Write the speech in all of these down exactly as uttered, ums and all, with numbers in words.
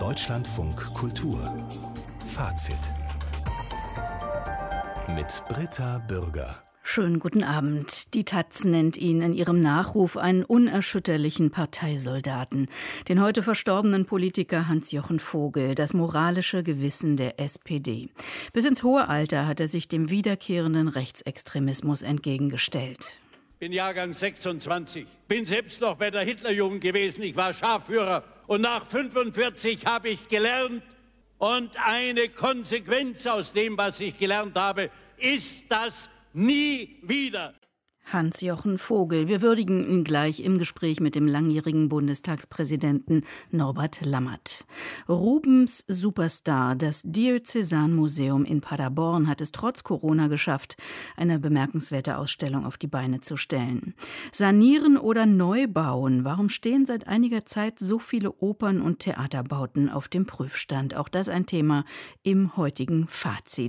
Deutschlandfunk Kultur Fazit mit Britta Bürger. Schönen guten Abend. Die Taz nennt ihn in ihrem Nachruf einen unerschütterlichen Parteisoldaten. Den heute verstorbenen Politiker Hans-Jochen Vogel, das moralische Gewissen der S P D. Bis ins hohe Alter hat er sich dem wiederkehrenden Rechtsextremismus entgegengestellt. Ich bin Jahrgang sechsundzwanzig, bin selbst noch bei der Hitlerjugend gewesen. Ich war Scharführer und nach fünfundvierzig habe ich gelernt. Und eine Konsequenz aus dem, was ich gelernt habe, ist das nie wieder. Hans-Jochen Vogel. Wir würdigen ihn gleich im Gespräch mit dem langjährigen Bundestagspräsidenten Norbert Lammert. Rubens Superstar, das Diözesanmuseum in Paderborn, hat es trotz Corona geschafft, eine bemerkenswerte Ausstellung auf die Beine zu stellen. Sanieren oder neu bauen? Warum stehen seit einiger Zeit so viele Opern- und Theaterbauten auf dem Prüfstand? Auch das ein Thema im heutigen Fazit.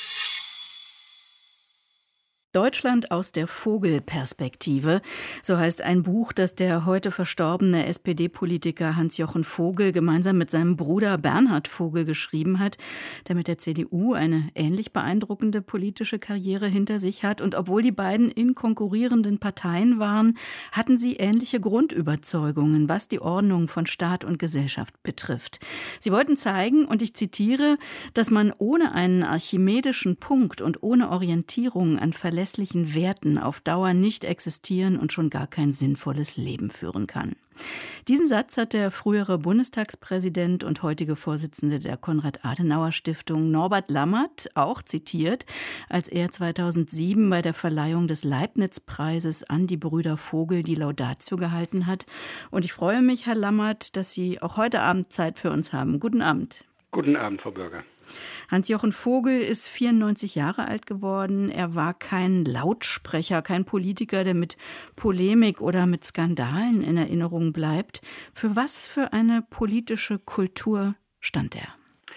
Deutschland aus der Vogelperspektive, so heißt ein Buch, das der heute verstorbene S P D-Politiker Hans-Jochen Vogel gemeinsam mit seinem Bruder Bernhard Vogel geschrieben hat, der mit der C D U eine ähnlich beeindruckende politische Karriere hinter sich hat. Und obwohl die beiden in konkurrierenden Parteien waren, hatten sie ähnliche Grundüberzeugungen, was die Ordnung von Staat und Gesellschaft betrifft. Sie wollten zeigen, und ich zitiere, dass man ohne einen archimedischen Punkt und ohne Orientierung an verlässlichen Werten auf Dauer nicht existieren und schon gar kein sinnvolles Leben führen kann. Diesen Satz hat der frühere Bundestagspräsident und heutige Vorsitzende der Konrad-Adenauer-Stiftung Norbert Lammert auch zitiert, als er zweitausendsieben bei der Verleihung des Leibniz-Preises an die Brüder Vogel die Laudatio gehalten hat. Und ich freue mich, Herr Lammert, dass Sie auch heute Abend Zeit für uns haben. Guten Abend. Guten Abend, Frau Bürger. Hans-Jochen Vogel ist vierundneunzig Jahre alt geworden. Er war kein Lautsprecher, kein Politiker, der mit Polemik oder mit Skandalen in Erinnerung bleibt. Für was für eine politische Kultur stand er?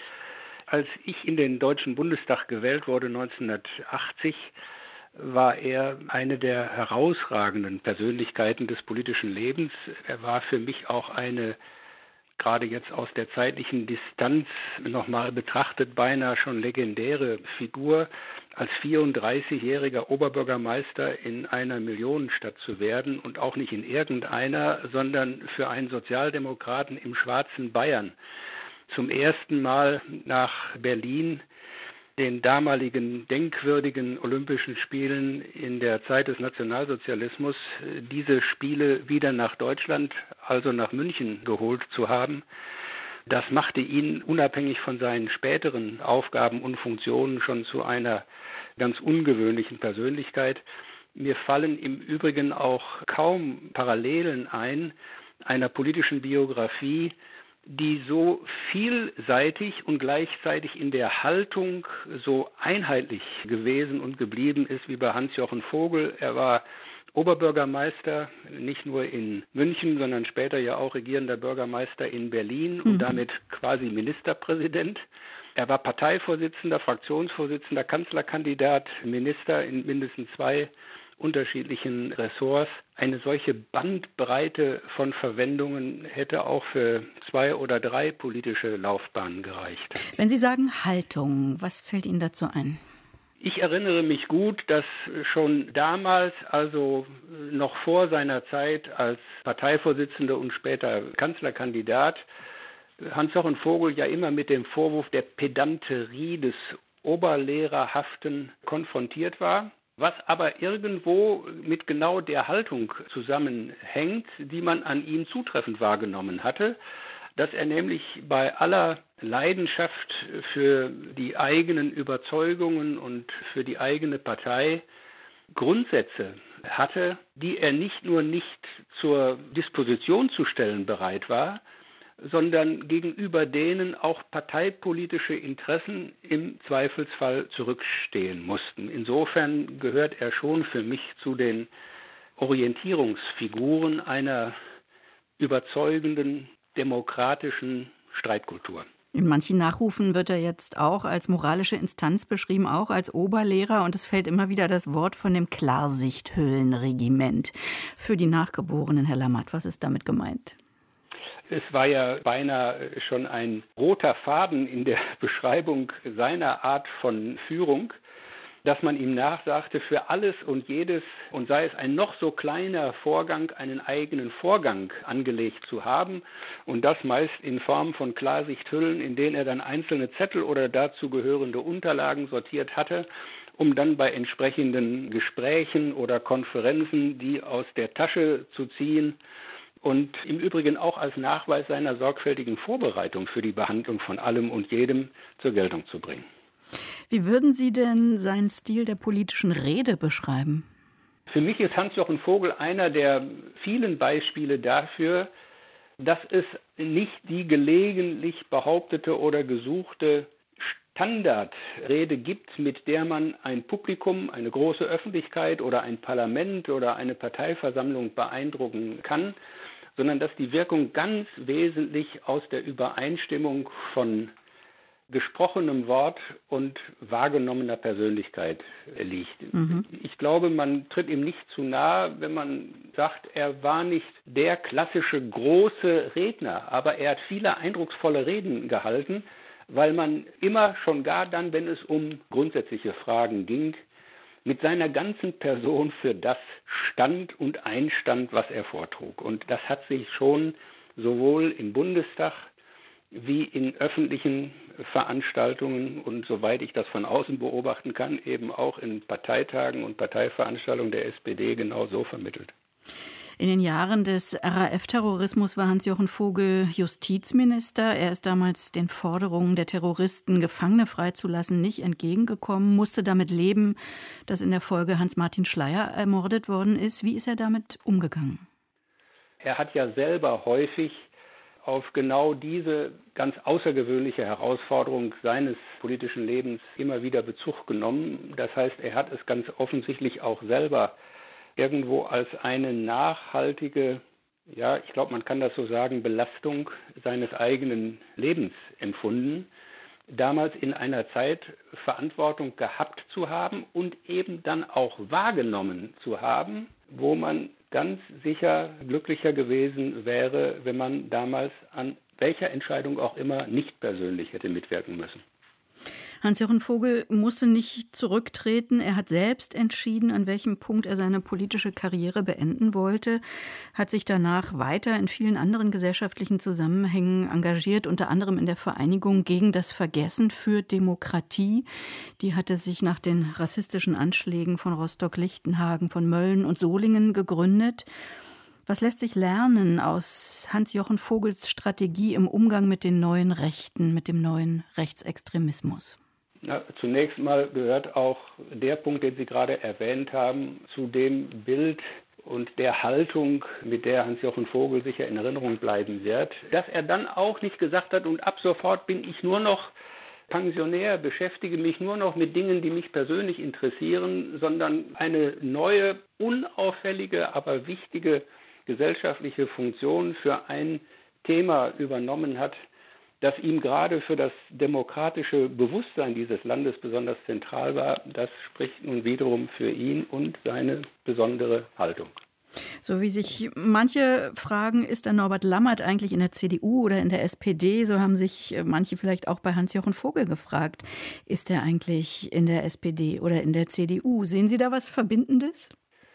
Als ich in den Deutschen Bundestag gewählt wurde, neunzehnhundertachtzig, war er eine der herausragenden Persönlichkeiten des politischen Lebens. Er war für mich auch eine, gerade jetzt aus der zeitlichen Distanz nochmal betrachtet, beinahe schon legendäre Figur, als vierunddreißigjähriger Oberbürgermeister in einer Millionenstadt zu werden und auch nicht in irgendeiner, sondern für einen Sozialdemokraten im schwarzen Bayern. Zum ersten Mal nach Berlin den damaligen denkwürdigen Olympischen Spielen in der Zeit des Nationalsozialismus, diese Spiele wieder nach Deutschland, also nach München geholt zu haben. Das machte ihn unabhängig von seinen späteren Aufgaben und Funktionen schon zu einer ganz ungewöhnlichen Persönlichkeit. Mir fallen im Übrigen auch kaum Parallelen ein einer politischen Biografie, die so vielseitig und gleichzeitig in der Haltung so einheitlich gewesen und geblieben ist wie bei Hans-Jochen Vogel. Er war Oberbürgermeister, nicht nur in München, sondern später ja auch regierender Bürgermeister in Berlin und mhm. damit quasi Ministerpräsident. Er war Parteivorsitzender, Fraktionsvorsitzender, Kanzlerkandidat, Minister in mindestens zwei unterschiedlichen Ressorts. Eine solche Bandbreite von Verwendungen hätte auch für zwei oder drei politische Laufbahnen gereicht. Wenn Sie sagen Haltung, was fällt Ihnen dazu ein? Ich erinnere mich gut, dass schon damals, also noch vor seiner Zeit als Parteivorsitzender und später Kanzlerkandidat, Hans-Jochen Vogel ja immer mit dem Vorwurf der Pedanterie des Oberlehrerhaften konfrontiert war, was aber irgendwo mit genau der Haltung zusammenhängt, die man an ihm zutreffend wahrgenommen hatte, dass er nämlich bei aller Leidenschaft für die eigenen Überzeugungen und für die eigene Partei Grundsätze hatte, die er nicht nur nicht zur Disposition zu stellen bereit war, sondern gegenüber denen auch parteipolitische Interessen im Zweifelsfall zurückstehen mussten. Insofern gehört er schon für mich zu den Orientierungsfiguren einer überzeugenden, demokratischen Streitkultur. In manchen Nachrufen wird er jetzt auch als moralische Instanz beschrieben, auch als Oberlehrer. Und es fällt immer wieder das Wort von dem Klarsichthüllenregiment. Für die Nachgeborenen, Herr Lammert, was ist damit gemeint? Es war ja beinahe schon ein roter Faden in der Beschreibung seiner Art von Führung, dass man ihm nachsagte, für alles und jedes, und sei es ein noch so kleiner Vorgang, einen eigenen Vorgang angelegt zu haben und das meist in Form von Klarsichthüllen, in denen er dann einzelne Zettel oder dazu gehörende Unterlagen sortiert hatte, um dann bei entsprechenden Gesprächen oder Konferenzen die aus der Tasche zu ziehen und im Übrigen auch als Nachweis seiner sorgfältigen Vorbereitung für die Behandlung von allem und jedem zur Geltung zu bringen. Wie würden Sie denn seinen Stil der politischen Rede beschreiben? Für mich ist Hans-Jochen Vogel einer der vielen Beispiele dafür, dass es nicht die gelegentlich behauptete oder gesuchte Standardrede gibt, mit der man ein Publikum, eine große Öffentlichkeit oder ein Parlament oder eine Parteiversammlung beeindrucken kann, sondern dass die Wirkung ganz wesentlich aus der Übereinstimmung von gesprochenem Wort und wahrgenommener Persönlichkeit liegt. Mhm. Ich glaube, man tritt ihm nicht zu nahe, wenn man sagt, er war nicht der klassische große Redner, aber er hat viele eindrucksvolle Reden gehalten, weil man immer schon gar dann, wenn es um grundsätzliche Fragen ging, mit seiner ganzen Person für das stand und einstand, was er vortrug. Und das hat sich schon sowohl im Bundestag wie in öffentlichen Veranstaltungen und soweit ich das von außen beobachten kann, eben auch in Parteitagen und Parteiveranstaltungen der S P D genau so vermittelt. In den Jahren des R A F-Terrorismus war Hans-Jochen Vogel Justizminister. Er ist damals den Forderungen der Terroristen, Gefangene freizulassen, nicht entgegengekommen, musste damit leben, dass in der Folge Hans-Martin Schleyer ermordet worden ist. Wie ist er damit umgegangen? Er hat ja selber häufig auf genau diese ganz außergewöhnliche Herausforderung seines politischen Lebens immer wieder Bezug genommen. Das heißt, er hat es ganz offensichtlich auch selber irgendwo als eine nachhaltige, ja, ich glaube, man kann das so sagen, Belastung seines eigenen Lebens empfunden, damals in einer Zeit Verantwortung gehabt zu haben und eben dann auch wahrgenommen zu haben, wo man ganz sicher glücklicher gewesen wäre, wenn man damals an welcher Entscheidung auch immer nicht persönlich hätte mitwirken müssen. Hans-Jochen Vogel musste nicht zurücktreten. Er hat selbst entschieden, an welchem Punkt er seine politische Karriere beenden wollte, hat sich danach weiter in vielen anderen gesellschaftlichen Zusammenhängen engagiert, unter anderem in der Vereinigung gegen das Vergessen für Demokratie. Die hatte sich nach den rassistischen Anschlägen von Rostock-Lichtenhagen, von Mölln und Solingen gegründet. Was lässt sich lernen aus Hans-Jochen Vogels Strategie im Umgang mit den neuen Rechten, mit dem neuen Rechtsextremismus? Ja, zunächst mal gehört auch der Punkt, den Sie gerade erwähnt haben, zu dem Bild und der Haltung, mit der Hans-Jochen Vogel sicher in Erinnerung bleiben wird, dass er dann auch nicht gesagt hat, und ab sofort bin ich nur noch Pensionär, beschäftige mich nur noch mit Dingen, die mich persönlich interessieren, sondern eine neue, unauffällige, aber wichtige gesellschaftliche Funktion für ein Thema übernommen hat, das ihm gerade für das demokratische Bewusstsein dieses Landes besonders zentral war. Das spricht nun wiederum für ihn und seine besondere Haltung. So wie sich manche fragen, ist der Norbert Lammert eigentlich in der C D U oder in der S P D? So haben sich manche vielleicht auch bei Hans-Jochen Vogel gefragt. Ist er eigentlich in der S P D oder in der C D U? Sehen Sie da was Verbindendes?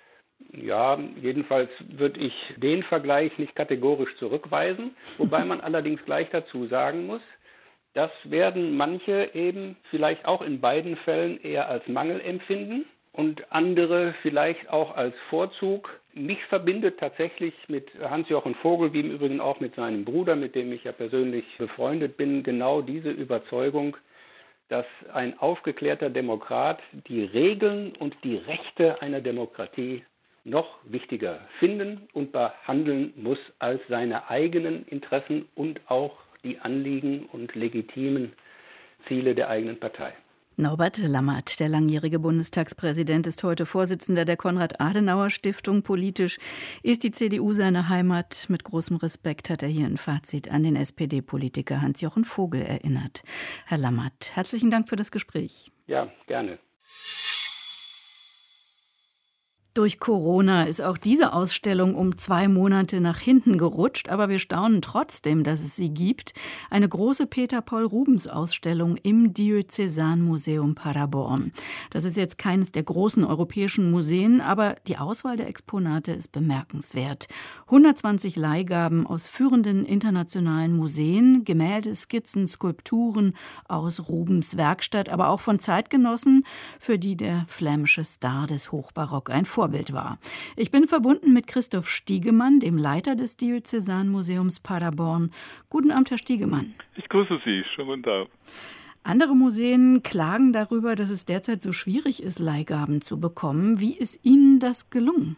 Ja, jedenfalls würde ich den Vergleich nicht kategorisch zurückweisen, wobei man allerdings gleich dazu sagen muss, das werden manche eben vielleicht auch in beiden Fällen eher als Mangel empfinden und andere vielleicht auch als Vorzug. Mich verbindet tatsächlich mit Hans-Jochen Vogel, wie im Übrigen auch mit seinem Bruder, mit dem ich ja persönlich befreundet bin, genau diese Überzeugung, dass ein aufgeklärter Demokrat die Regeln und die Rechte einer Demokratie noch wichtiger finden und behandeln muss als seine eigenen Interessen und auch die Anliegen und legitimen Ziele der eigenen Partei. Norbert Lammert, der langjährige Bundestagspräsident, ist heute Vorsitzender der Konrad-Adenauer-Stiftung. Politisch ist die C D U seine Heimat. Mit großem Respekt hat er hier ein Fazit an den S P D-Politiker Hans-Jochen Vogel erinnert. Herr Lammert, herzlichen Dank für das Gespräch. Ja, gerne. Durch Corona ist auch diese Ausstellung um zwei Monate nach hinten gerutscht, aber wir staunen trotzdem, dass es sie gibt. Eine große Peter-Paul-Rubens-Ausstellung im Diözesanmuseum Paderborn. Das ist jetzt keines der großen europäischen Museen, aber die Auswahl der Exponate ist bemerkenswert. hundertzwanzig Leihgaben aus führenden internationalen Museen, Gemälde, Skizzen, Skulpturen aus Rubens Werkstatt, aber auch von Zeitgenossen, für die der flämische Star des Hochbarock ein Vorbild war. Ich bin verbunden mit Christoph Stiegemann, dem Leiter des Diözesanmuseums Paderborn. Guten Abend, Herr Stiegemann. Ich grüße Sie. Schönen guten Tag. Andere Museen klagen darüber, dass es derzeit so schwierig ist, Leihgaben zu bekommen. Wie ist Ihnen das gelungen?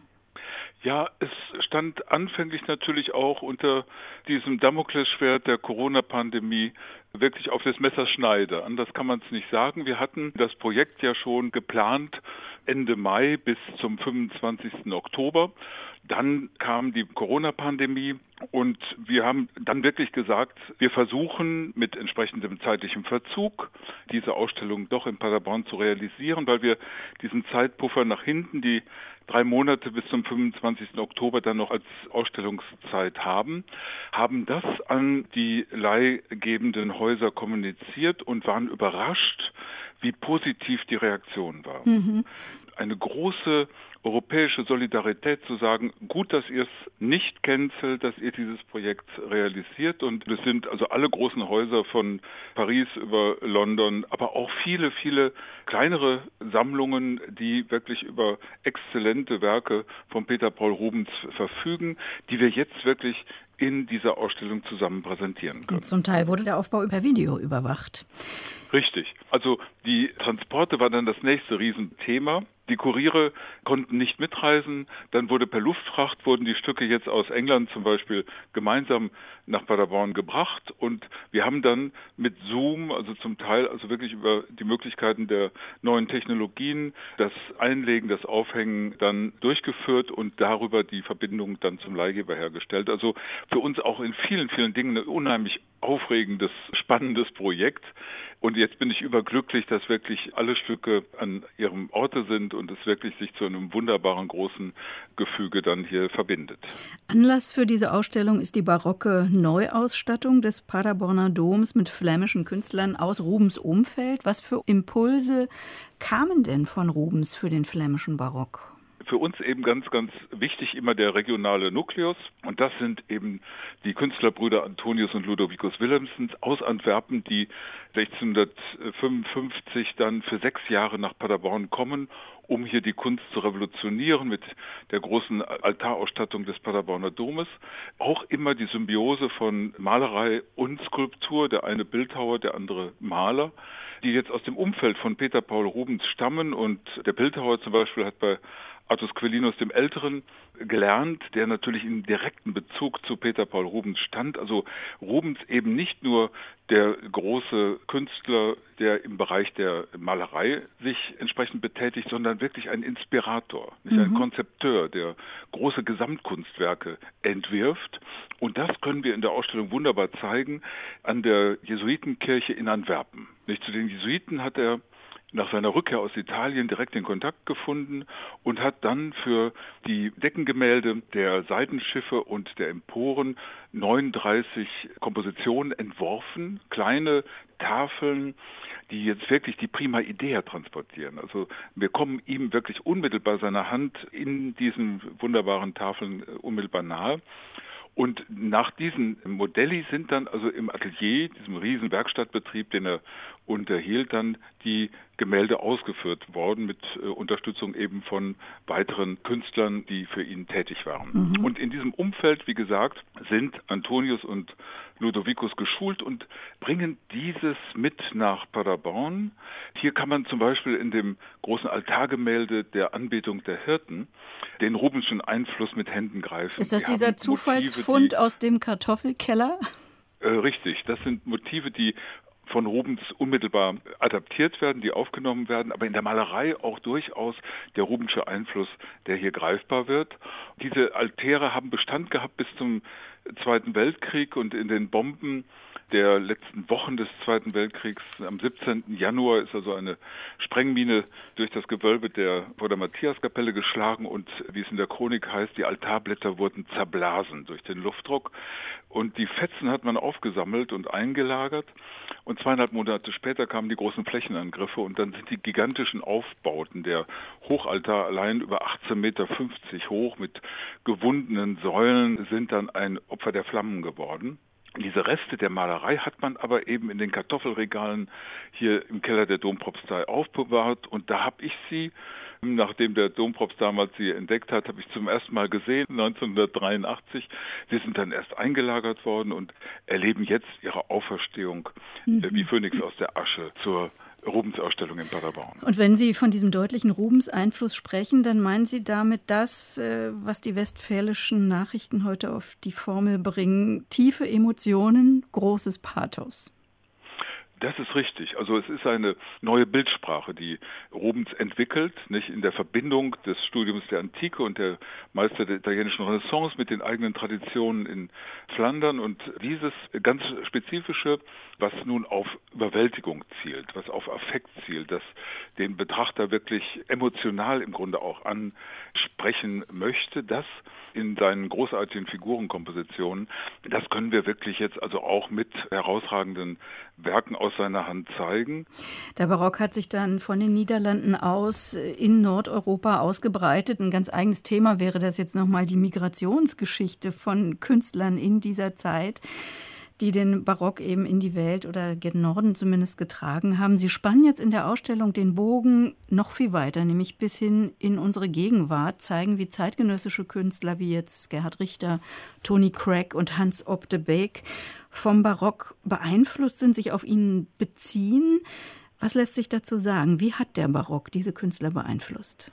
Ja, es stand anfänglich natürlich auch unter diesem Damoklesschwert der Corona-Pandemie wirklich auf das Messerschneide. Anders kann man es nicht sagen. Wir hatten das Projekt ja schon geplant Ende Mai bis zum fünfundzwanzigsten Oktober. Dann kam die Corona-Pandemie und wir haben dann wirklich gesagt, wir versuchen mit entsprechendem zeitlichem Verzug diese Ausstellung doch in Paderborn zu realisieren, weil wir diesen Zeitpuffer nach hinten, die drei Monate bis zum fünfundzwanzigsten Oktober dann noch als Ausstellungszeit haben, haben das an die leihgebenden Häuser kommuniziert und waren überrascht, wie positiv die Reaktion war. Mhm. Eine große europäische Solidarität zu sagen, gut, dass ihr es nicht cancelt, dass ihr dieses Projekt realisiert. Und es sind also alle großen Häuser von Paris über London, aber auch viele, viele kleinere Sammlungen, die wirklich über exzellente Werke von Peter Paul Rubens verfügen, die wir jetzt wirklich in dieser Ausstellung zusammen präsentieren können. Und zum Teil wurde der Aufbau per Video überwacht. Richtig. Also die Transporte war dann das nächste Riesenthema. Die Kuriere konnten nicht mitreisen. Dann wurde per Luftfracht, wurden die Stücke jetzt aus England zum Beispiel gemeinsam nach Paderborn gebracht. Und wir haben dann mit Zoom, also zum Teil also wirklich über die Möglichkeiten der neuen Technologien, das Einlegen, das Aufhängen dann durchgeführt und darüber die Verbindung dann zum Leihgeber hergestellt. Also für uns auch in vielen, vielen Dingen ein unheimlich aufregendes, spannendes Projekt. Und jetzt bin ich überglücklich, dass wirklich alle Stücke an ihrem Orte sind und es wirklich sich zu einem wunderbaren großen Gefüge dann hier verbindet. Anlass für diese Ausstellung ist die barocke Neuausstattung des Paderborner Doms mit flämischen Künstlern aus Rubens Umfeld. Was für Impulse kamen denn von Rubens für den flämischen Barock? Für uns eben ganz, ganz wichtig immer der regionale Nukleus. Und das sind eben die Künstlerbrüder Antonius und Ludovicus Willemsens aus Antwerpen, die sechzehnhundertfünfundfünfzig dann für sechs Jahre nach Paderborn kommen, um hier die Kunst zu revolutionieren mit der großen Altarausstattung des Paderborner Domes. Auch immer die Symbiose von Malerei und Skulptur, der eine Bildhauer, der andere Maler, die jetzt aus dem Umfeld von Peter Paul Rubens stammen. Und der Bildhauer zum Beispiel hat bei Artus Quellinus dem Älteren gelernt, der natürlich in direkten Bezug zu Peter Paul Rubens stand. Also Rubens eben nicht nur der große Künstler, der im Bereich der Malerei sich entsprechend betätigt, sondern wirklich ein Inspirator, nicht mhm. ein Konzepteur, der große Gesamtkunstwerke entwirft. Und das können wir in der Ausstellung wunderbar zeigen an der Jesuitenkirche in Antwerpen. Nicht zu den Jesuiten hat er nach seiner Rückkehr aus Italien direkt den Kontakt gefunden und hat dann für die Deckengemälde der Seitenschiffe und der Emporen neununddreißig Kompositionen entworfen, kleine Tafeln, die jetzt wirklich die Prima Idea transportieren. Also wir kommen ihm wirklich unmittelbar seiner Hand in diesen wunderbaren Tafeln unmittelbar nahe. Und nach diesen Modelli sind dann also im Atelier, diesem riesen Werkstattbetrieb, den er unterhielt, dann die Gemälde ausgeführt worden mit äh, Unterstützung eben von weiteren Künstlern, die für ihn tätig waren. Mhm. Und in diesem Umfeld, wie gesagt, sind Antonius und Ludovicus geschult und bringen dieses mit nach Paderborn. Hier kann man zum Beispiel in dem großen Altargemälde der Anbetung der Hirten den Rubenschen Einfluss mit Händen greifen. Ist das dieser Zufallsfund Motive, die, aus dem Kartoffelkeller? Äh, richtig, das sind Motive, die von Rubens unmittelbar adaptiert werden, die aufgenommen werden, aber in der Malerei auch durchaus der Rubensche Einfluss, der hier greifbar wird. Diese Altäre haben Bestand gehabt bis zum Zweiten Weltkrieg und in den Bomben der letzten Wochen des Zweiten Weltkriegs. Am siebzehnten Januar ist also eine Sprengmine durch das Gewölbe der vor der Matthiaskapelle geschlagen und, wie es in der Chronik heißt, die Altarblätter wurden zerblasen durch den Luftdruck. Und die Fetzen hat man aufgesammelt und eingelagert. Und zweieinhalb Monate später kamen die großen Flächenangriffe und dann sind die gigantischen Aufbauten, der Hochaltar allein über achtzehn Meter fünfzig hoch mit gewundenen Säulen, sind dann ein Opfer der Flammen geworden. Diese Reste der Malerei hat man aber eben in den Kartoffelregalen hier im Keller der Dompropstei aufbewahrt und da habe ich sie, nachdem der Dompropst damals sie entdeckt hat, habe ich zum ersten Mal gesehen, neunzehnhundertdreiundachtzig. Sie sind dann erst eingelagert worden und erleben jetzt ihre Auferstehung mhm. wie Phönix aus der Asche zur Rubens-Ausstellung in Paderborn. Und wenn Sie von diesem deutlichen Rubens-Einfluss sprechen, dann meinen Sie damit das, was die westfälischen Nachrichten heute auf die Formel bringen: tiefe Emotionen, großes Pathos. Das ist richtig. Also es ist eine neue Bildsprache, die Rubens entwickelt, nicht in der Verbindung des Studiums der Antike und der Meister der italienischen Renaissance mit den eigenen Traditionen in Flandern und dieses ganz Spezifische, was nun auf Überwältigung zielt, was auf Affekt zielt, das den Betrachter wirklich emotional im Grunde auch ansprechen möchte, das in seinen großartigen Figurenkompositionen, das können wir wirklich jetzt also auch mit herausragenden Werken aus seiner Hand zeigen. Der Barock hat sich dann von den Niederlanden aus in Nordeuropa ausgebreitet. Ein ganz eigenes Thema wäre das jetzt nochmal die Migrationsgeschichte von Künstlern in dieser Zeit, die den Barock eben in die Welt oder gen Norden zumindest getragen haben. Sie spannen jetzt in der Ausstellung den Bogen noch viel weiter, nämlich bis hin in unsere Gegenwart, zeigen, wie zeitgenössische Künstler wie jetzt Gerhard Richter, Tony Craig und Hans Op de Beek vom Barock beeinflusst sind, sich auf ihn beziehen. Was lässt sich dazu sagen? Wie hat der Barock diese Künstler beeinflusst?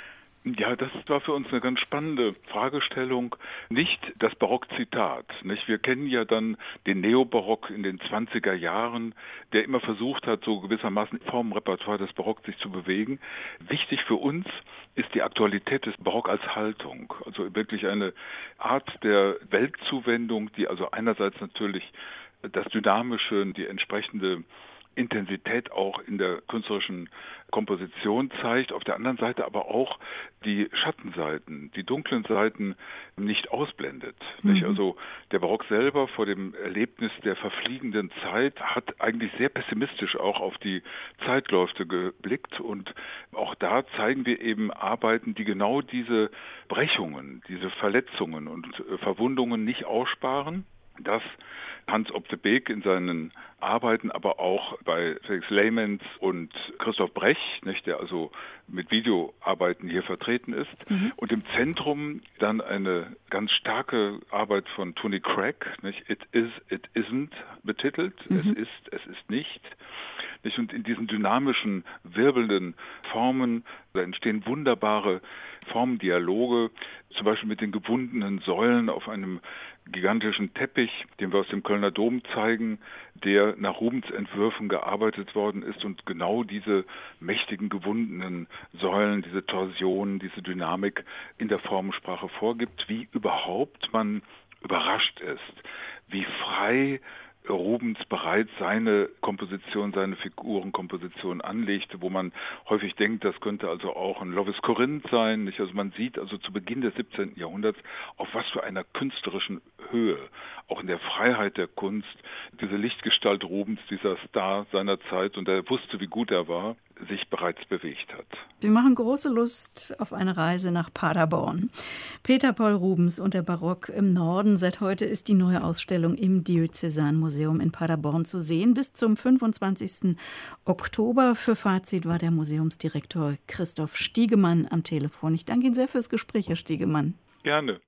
Ja, das war für uns eine ganz spannende Fragestellung. Nicht das Barock-Zitat, nicht? Wir kennen ja dann den Neobarock in den zwanziger Jahren, der immer versucht hat, so gewissermaßen vom Repertoire des Barock sich zu bewegen. Wichtig für uns ist die Aktualität des Barock als Haltung, also wirklich eine Art der Weltzuwendung, die also einerseits natürlich das Dynamische, die entsprechende Intensität auch in der künstlerischen Komposition zeigt, auf der anderen Seite aber auch die Schattenseiten, die dunklen Seiten nicht ausblendet. Mhm. Nicht? Also der Barock selber vor dem Erlebnis der verfliegenden Zeit hat eigentlich sehr pessimistisch auch auf die Zeitläufe geblickt und auch da zeigen wir eben Arbeiten, die genau diese Brechungen, diese Verletzungen und Verwundungen nicht aussparen. Das Hans Op de Beek in seinen Arbeiten, aber auch bei Felix Leymens und Christoph Brech, nicht, der also mit Videoarbeiten hier vertreten ist. Mhm. Und im Zentrum dann eine ganz starke Arbeit von Tony Craig, nicht, It is, it isn't betitelt, mhm. es ist, es ist nicht. Nicht. Und in diesen dynamischen, wirbelnden Formen, da entstehen wunderbare Formdialoge, zum Beispiel mit den gewundenen Säulen auf einem gigantischen Teppich, den wir aus dem Kölner Dom zeigen, der nach Rubens Entwürfen gearbeitet worden ist und genau diese mächtigen gewundenen Säulen, diese Torsionen, diese Dynamik in der Formensprache vorgibt, wie überhaupt man überrascht ist, wie frei Rubens bereits seine Komposition, seine Figurenkomposition anlegte, wo man häufig denkt, das könnte also auch ein Lovis Corinth sein. Nicht? Also man sieht also zu Beginn des siebzehnten Jahrhunderts, auf was für einer künstlerischen Höhe, auch in der Freiheit der Kunst, diese Lichtgestalt Rubens, dieser Star seiner Zeit, und er wusste, wie gut er war, sich bereits bewegt hat. Wir machen große Lust auf eine Reise nach Paderborn. Peter Paul Rubens und der Barock im Norden. Seit heute ist die neue Ausstellung im Diözesanmuseum in Paderborn zu sehen. Bis zum fünfundzwanzigsten Oktober. Für Fazit war der Museumsdirektor Christoph Stiegemann am Telefon. Ich danke Ihnen sehr fürs Gespräch, Herr Stiegemann. Gerne.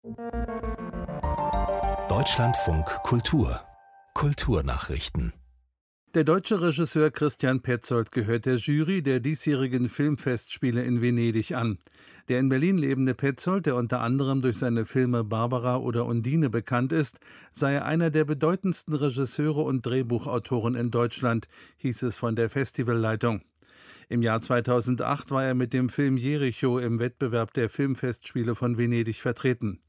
Deutschlandfunk Kultur. Kulturnachrichten. Der deutsche Regisseur Christian Petzold gehört der Jury der diesjährigen Filmfestspiele in Venedig an. Der in Berlin lebende Petzold, der unter anderem durch seine Filme Barbara oder Undine bekannt ist, sei einer der bedeutendsten Regisseure und Drehbuchautoren in Deutschland, hieß es von der Festivalleitung. Im Jahr zweitausendacht war er mit dem Film Jericho im Wettbewerb der Filmfestspiele von Venedig vertreten.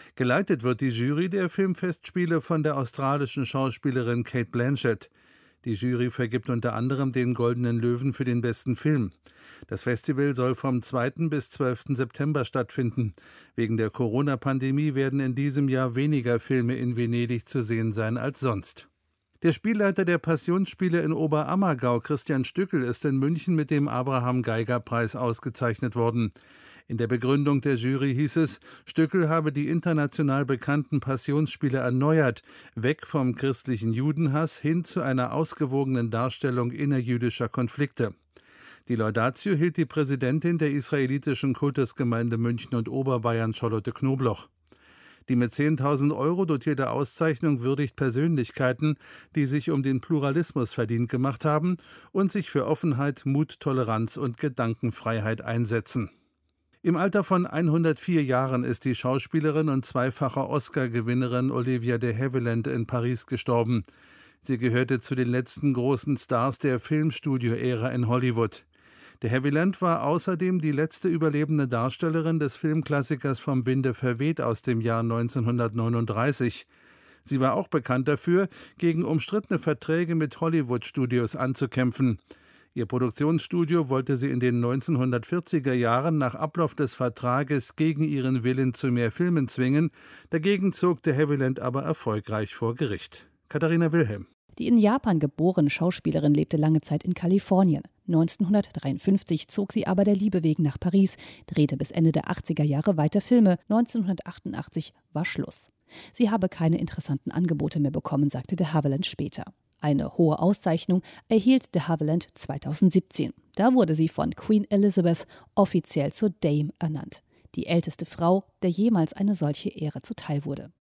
Geleitet wird die Jury der Filmfestspiele von der australischen Schauspielerin Cate Blanchett. Die Jury vergibt unter anderem den Goldenen Löwen für den besten Film. Das Festival soll vom zweiten bis zwölften September stattfinden. Wegen der Corona-Pandemie werden in diesem Jahr weniger Filme in Venedig zu sehen sein als sonst. Der Spielleiter der Passionsspiele in Oberammergau, Christian Stückel, ist in München mit dem Abraham-Geiger-Preis ausgezeichnet worden. In der Begründung der Jury hieß es, Stückel habe die international bekannten Passionsspiele erneuert, weg vom christlichen Judenhass hin zu einer ausgewogenen Darstellung innerjüdischer Konflikte. Die Laudatio hielt die Präsidentin der israelitischen Kultusgemeinde München und Oberbayern, Charlotte Knobloch. Die mit zehntausend Euro dotierte Auszeichnung würdigt Persönlichkeiten, die sich um den Pluralismus verdient gemacht haben und sich für Offenheit, Mut, Toleranz und Gedankenfreiheit einsetzen. Im Alter von hundertvier Jahren ist die Schauspielerin und zweifache Oscar-Gewinnerin Olivia de Havilland in Paris gestorben. Sie gehörte zu den letzten großen Stars der Filmstudio-Ära in Hollywood. De Havilland war außerdem die letzte überlebende Darstellerin des Filmklassikers Vom Winde verweht aus dem Jahr neunzehnhundertneununddreißig. Sie war auch bekannt dafür, gegen umstrittene Verträge mit Hollywood-Studios anzukämpfen. Ihr Produktionsstudio wollte sie in den neunzehnhundertvierziger Jahren nach Ablauf des Vertrages gegen ihren Willen zu mehr Filmen zwingen. Dagegen zog de Havilland aber erfolgreich vor Gericht. Katharina Wilhelm. Die in Japan geborene Schauspielerin lebte lange Zeit in Kalifornien. neunzehnhundertdreiundfünfzig zog sie aber der Liebe wegen nach Paris, drehte bis Ende der achtziger Jahre weiter Filme. neunzehnhundertachtundachtzig war Schluss. Sie habe keine interessanten Angebote mehr bekommen, sagte de Havilland später. Eine hohe Auszeichnung erhielt de Havilland zweitausendsiebzehn. Da wurde sie von Queen Elizabeth offiziell zur Dame ernannt. Die älteste Frau, der jemals eine solche Ehre zuteil wurde.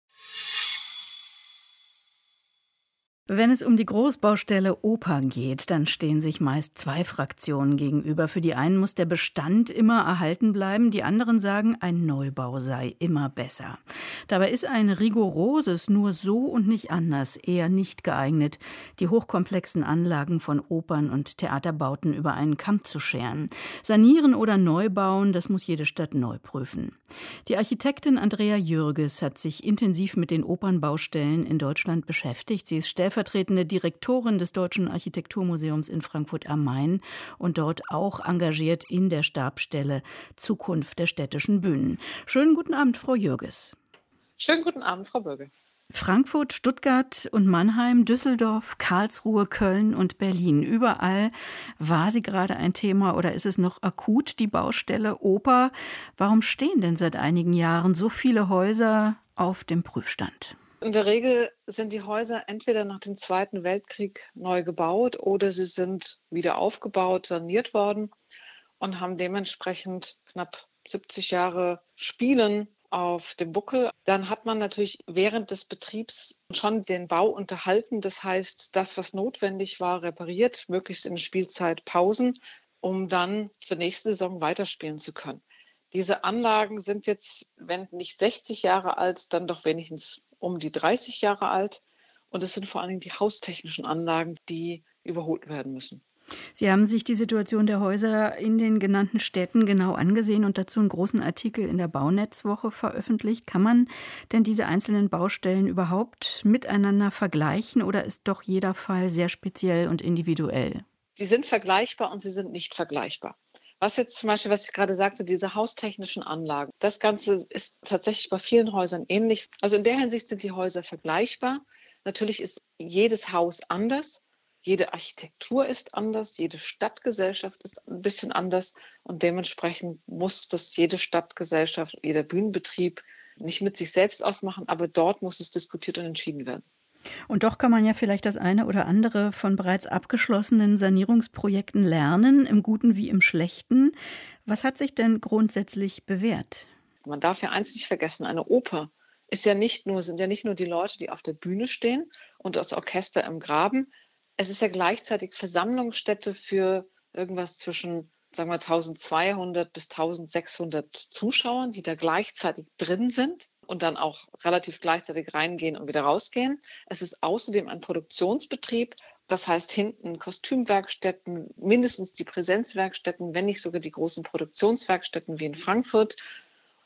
Wenn es um die Großbaustelle Oper geht, dann stehen sich meist zwei Fraktionen gegenüber. Für die einen muss der Bestand immer erhalten bleiben, die anderen sagen, ein Neubau sei immer besser. Dabei ist ein rigoroses nur so und nicht anders eher nicht geeignet, die hochkomplexen Anlagen von Opern und Theaterbauten über einen Kamm zu scheren. Sanieren oder neu bauen, das muss jede Stadt neu prüfen. Die Architektin Andrea Jürges hat sich intensiv mit den Opernbaustellen in Deutschland beschäftigt. Sie ist stellvertretende stellvertretende Direktorin des Deutschen Architekturmuseums in Frankfurt am Main und dort auch engagiert in der Stabsstelle Zukunft der städtischen Bühnen. Schönen guten Abend, Frau Jürges. Schönen guten Abend, Frau Bürge. Frankfurt, Stuttgart und Mannheim, Düsseldorf, Karlsruhe, Köln und Berlin. Überall war sie gerade ein Thema oder ist es noch akut, die Baustelle Oper? Warum stehen denn seit einigen Jahren so viele Häuser auf dem Prüfstand? In der Regel sind die Häuser entweder nach dem Zweiten Weltkrieg neu gebaut oder sie sind wieder aufgebaut, saniert worden und haben dementsprechend knapp siebzig Jahre Spielen auf dem Buckel. Dann hat man natürlich während des Betriebs schon den Bau unterhalten. Das heißt, das, was notwendig war, repariert, möglichst in Spielzeit Pausen, um dann zur nächsten Saison weiterspielen zu können. Diese Anlagen sind jetzt, wenn nicht sechzig Jahre alt, dann doch wenigstens um die dreißig Jahre alt. Und es sind vor allen Dingen die haustechnischen Anlagen, die überholt werden müssen. Sie haben sich die Situation der Häuser in den genannten Städten genau angesehen und dazu einen großen Artikel in der Baunetzwoche veröffentlicht. Kann man denn diese einzelnen Baustellen überhaupt miteinander vergleichen oder ist doch jeder Fall sehr speziell und individuell? Sie sind vergleichbar und sie sind nicht vergleichbar. Was jetzt zum Beispiel, was ich gerade sagte, diese haustechnischen Anlagen, das Ganze ist tatsächlich bei vielen Häusern ähnlich. Also in der Hinsicht sind die Häuser vergleichbar. Natürlich ist jedes Haus anders. Jede Architektur ist anders, jede Stadtgesellschaft ist ein bisschen anders und dementsprechend muss das jede Stadtgesellschaft, jeder Bühnenbetrieb nicht mit sich selbst ausmachen, aber dort muss es diskutiert und entschieden werden. Und doch kann man ja vielleicht das eine oder andere von bereits abgeschlossenen Sanierungsprojekten lernen, im Guten wie im Schlechten. Was hat sich denn grundsätzlich bewährt? Man darf ja eins nicht vergessen, eine Oper ist ja nicht nur, sind ja nicht nur die Leute, die auf der Bühne stehen und das Orchester im Graben. Es ist ja gleichzeitig Versammlungsstätte für irgendwas zwischen, sagen wir, eintausendzweihundert bis eintausendsechshundert Zuschauern, die da gleichzeitig drin sind und dann auch relativ gleichzeitig reingehen und wieder rausgehen. Es ist außerdem ein Produktionsbetrieb, das heißt hinten Kostümwerkstätten, mindestens die Präsenzwerkstätten, wenn nicht sogar die großen Produktionswerkstätten wie in Frankfurt.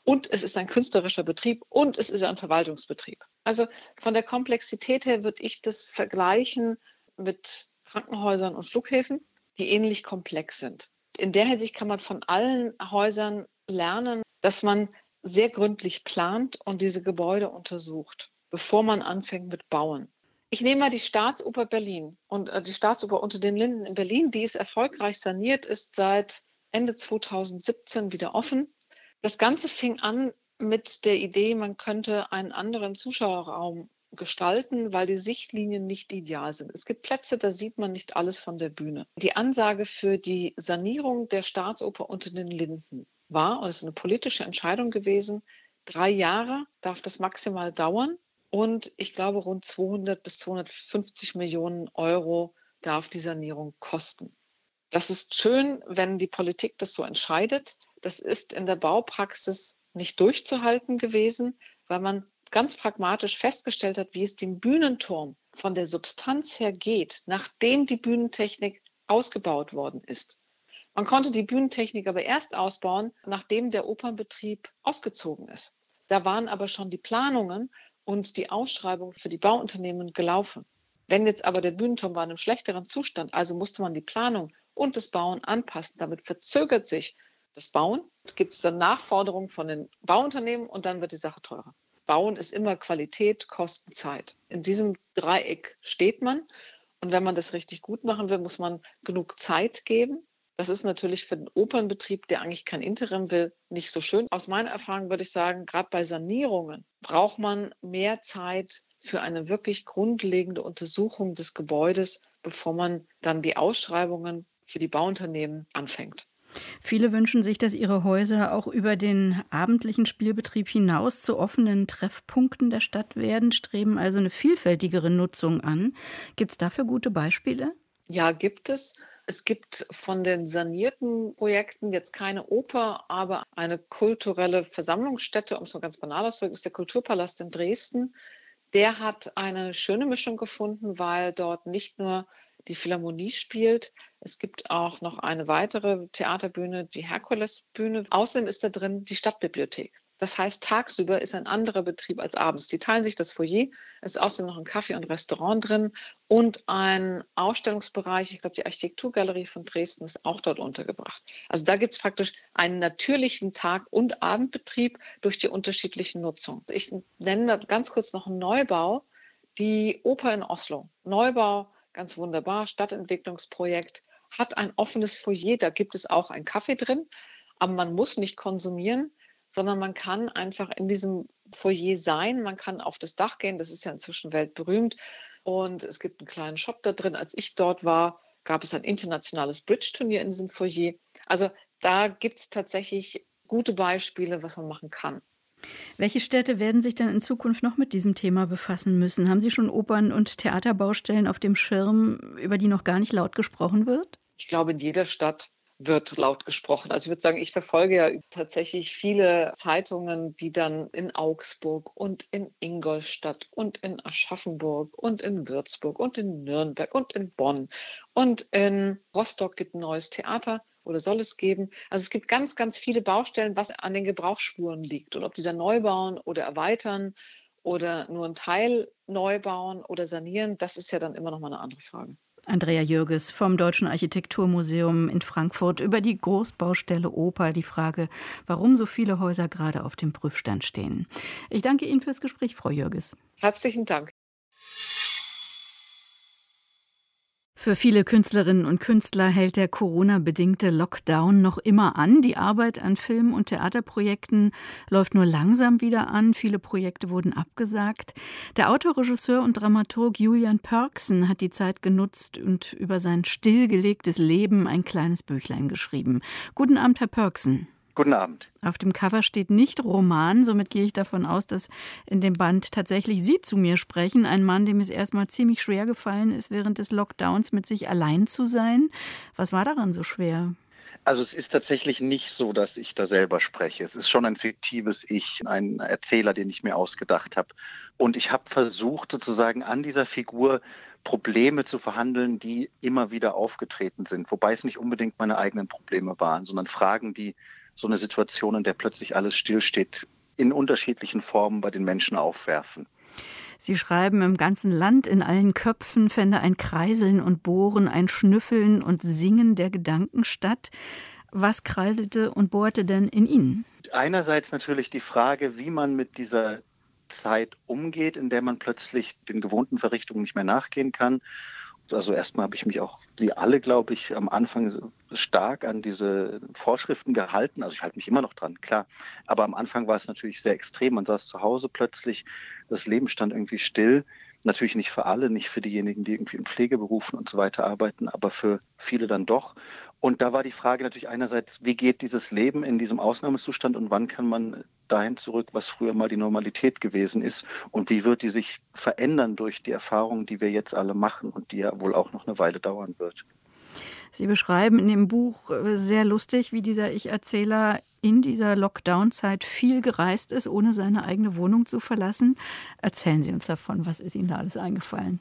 und es ist ein künstlerischer Betrieb und es ist ein Verwaltungsbetrieb. Also von der Komplexität her würde ich das vergleichen mit Krankenhäusern und Flughäfen, die ähnlich komplex sind. In der Hinsicht kann man von allen Häusern lernen, dass man sehr gründlich plant und diese Gebäude untersucht, bevor man anfängt mit Bauen. Ich nehme mal die Staatsoper Berlin und äh, die Staatsoper Unter den Linden in Berlin, die ist erfolgreich saniert, ist seit Ende zweitausendsiebzehn wieder offen. Das Ganze fing an mit der Idee, man könnte einen anderen Zuschauerraum gestalten, weil die Sichtlinien nicht ideal sind. Es gibt Plätze, da sieht man nicht alles von der Bühne. Die Ansage für die Sanierung der Staatsoper Unter den Linden war, und es ist eine politische Entscheidung gewesen, drei Jahre darf das maximal dauern. Und ich glaube, rund zweihundert bis zweihundertfünfzig Millionen Euro darf die Sanierung kosten. Das ist schön, wenn die Politik das so entscheidet. Das ist in der Baupraxis nicht durchzuhalten gewesen, weil man ganz pragmatisch festgestellt hat, wie es dem Bühnenturm von der Substanz her geht, nachdem die Bühnentechnik ausgebaut worden ist. Man konnte die Bühnentechnik aber erst ausbauen, nachdem der Opernbetrieb ausgezogen ist. Da waren aber schon die Planungen und die Ausschreibung für die Bauunternehmen gelaufen. Wenn jetzt aber der Bühnenturm war in einem schlechteren Zustand, also musste man die Planung und das Bauen anpassen. Damit verzögert sich das Bauen. Es gibt dann Nachforderungen von den Bauunternehmen und dann wird die Sache teurer. Bauen ist immer Qualität, Kosten, Zeit. In diesem Dreieck steht man. Und wenn man das richtig gut machen will, muss man genug Zeit geben. Das ist natürlich für den Opernbetrieb, der eigentlich kein Interim will, nicht so schön. Aus meiner Erfahrung würde ich sagen, gerade bei Sanierungen braucht man mehr Zeit für eine wirklich grundlegende Untersuchung des Gebäudes, bevor man dann die Ausschreibungen für die Bauunternehmen anfängt. Viele wünschen sich, dass ihre Häuser auch über den abendlichen Spielbetrieb hinaus zu offenen Treffpunkten der Stadt werden, streben also eine vielfältigere Nutzung an. Gibt es dafür gute Beispiele? Ja, gibt es. Es gibt von den sanierten Projekten jetzt keine Oper, aber eine kulturelle Versammlungsstätte, um es mal ganz banal auszudrücken, ist der Kulturpalast in Dresden. Der hat eine schöne Mischung gefunden, weil dort nicht nur die Philharmonie spielt, es gibt auch noch eine weitere Theaterbühne, die Herkulesbühne. Außerdem ist da drin die Stadtbibliothek. Das heißt, tagsüber ist ein anderer Betrieb als abends. Die teilen sich das Foyer, es ist außerdem noch ein Café und Restaurant drin und ein Ausstellungsbereich. Ich glaube, die Architekturgalerie von Dresden ist auch dort untergebracht. Also da gibt es praktisch einen natürlichen Tag- und Abendbetrieb durch die unterschiedlichen Nutzungen. Ich nenne ganz kurz noch einen Neubau, die Oper in Oslo. Neubau, ganz wunderbar, Stadtentwicklungsprojekt, hat ein offenes Foyer, da gibt es auch einen Kaffee drin, aber man muss nicht konsumieren, sondern man kann einfach in diesem Foyer sein, man kann auf das Dach gehen, das ist ja inzwischen weltberühmt und es gibt einen kleinen Shop da drin. Als ich dort war, gab es ein internationales Bridge-Turnier in diesem Foyer. Also da gibt es tatsächlich gute Beispiele, was man machen kann. Welche Städte werden sich denn in Zukunft noch mit diesem Thema befassen müssen? Haben Sie schon Opern- und Theaterbaustellen auf dem Schirm, über die noch gar nicht laut gesprochen wird? Ich glaube, in jeder Stadt wird laut gesprochen. Also ich würde sagen, ich verfolge ja tatsächlich viele Zeitungen, die dann in Augsburg und in Ingolstadt und in Aschaffenburg und in Würzburg und in Nürnberg und in Bonn und in Rostock gibt ein neues Theater oder soll es geben. Also es gibt ganz, ganz viele Baustellen, was an den Gebrauchsspuren liegt und ob die dann neu bauen oder erweitern oder nur einen Teil neu bauen oder sanieren, das ist ja dann immer noch mal eine andere Frage. Andrea Jürges vom Deutschen Architekturmuseum in Frankfurt über die Großbaustelle Oper, die Frage, warum so viele Häuser gerade auf dem Prüfstand stehen. Ich danke Ihnen fürs Gespräch, Frau Jürges. Herzlichen Dank. Für viele Künstlerinnen und Künstler hält der Corona-bedingte Lockdown noch immer an. Die Arbeit an Film- und Theaterprojekten läuft nur langsam wieder an. Viele Projekte wurden abgesagt. Der Autor, Regisseur und Dramaturg Julian Pörksen hat die Zeit genutzt und über sein stillgelegtes Leben ein kleines Büchlein geschrieben. Guten Abend, Herr Pörksen. Guten Abend. Auf dem Cover steht nicht Roman, somit gehe ich davon aus, dass in dem Band tatsächlich Sie zu mir sprechen. Ein Mann, dem es erstmal ziemlich schwer gefallen ist, während des Lockdowns mit sich allein zu sein. Was war daran so schwer? Also es ist tatsächlich nicht so, dass ich da selber spreche. Es ist schon ein fiktives Ich, ein Erzähler, den ich mir ausgedacht habe. Und ich habe versucht, sozusagen an dieser Figur Probleme zu verhandeln, die immer wieder aufgetreten sind. Wobei es nicht unbedingt meine eigenen Probleme waren, sondern Fragen, die so eine Situation, in der plötzlich alles stillsteht, in unterschiedlichen Formen bei den Menschen aufwerfen. Sie schreiben, im ganzen Land, in allen Köpfen fände ein Kreiseln und Bohren, ein Schnüffeln und Singen der Gedanken statt. Was kreiselte und bohrte denn in Ihnen? Einerseits natürlich die Frage, wie man mit dieser Zeit umgeht, in der man plötzlich den gewohnten Verrichtungen nicht mehr nachgehen kann. Also erstmal habe ich mich auch, wie alle, glaube ich, am Anfang stark an diese Vorschriften gehalten. Also ich halte mich immer noch dran, klar. Aber am Anfang war es natürlich sehr extrem. Man saß zu Hause plötzlich, das Leben stand irgendwie still. Natürlich nicht für alle, nicht für diejenigen, die irgendwie in Pflegeberufen und so weiter arbeiten, aber für viele dann doch. Und da war die Frage natürlich einerseits, wie geht dieses Leben in diesem Ausnahmezustand und wann kann man dahin zurück, was früher mal die Normalität gewesen ist und wie wird die sich verändern durch die Erfahrungen, die wir jetzt alle machen und die ja wohl auch noch eine Weile dauern wird. Sie beschreiben in dem Buch sehr lustig, wie dieser Ich-Erzähler in dieser Lockdown-Zeit viel gereist ist, ohne seine eigene Wohnung zu verlassen. Erzählen Sie uns davon, was ist Ihnen da alles eingefallen?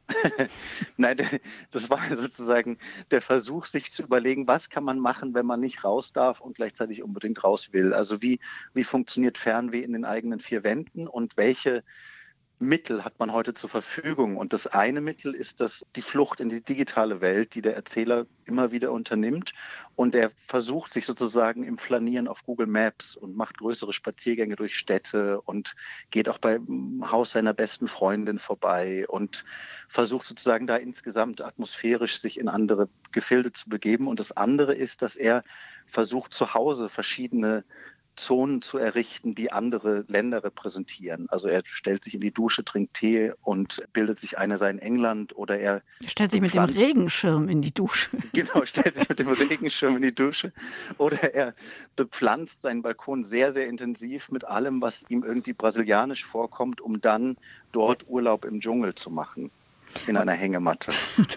Nein, das war sozusagen der Versuch, sich zu überlegen, was kann man machen, wenn man nicht raus darf und gleichzeitig unbedingt raus will. Also wie, wie funktioniert Fernweh in den eigenen vier Wänden und welche Mittel hat man heute zur Verfügung? Und das eine Mittel ist das die Flucht in die digitale Welt, die der Erzähler immer wieder unternimmt. Und er versucht sich sozusagen im Flanieren auf Google Maps und macht größere Spaziergänge durch Städte und geht auch beim Haus seiner besten Freundin vorbei und versucht sozusagen da insgesamt atmosphärisch sich in andere Gefilde zu begeben. Und das andere ist, dass er versucht, zu Hause verschiedene Zonen zu errichten, die andere Länder repräsentieren. Also er stellt sich in die Dusche, trinkt Tee und bildet sich eine sei in England oder er... Er stellt sich mit dem Regenschirm in die Dusche. Genau, stellt sich mit dem Regenschirm in die Dusche. Oder er bepflanzt seinen Balkon sehr, sehr intensiv mit allem, was ihm irgendwie brasilianisch vorkommt, um dann dort Urlaub im Dschungel zu machen. In einer Hängematte.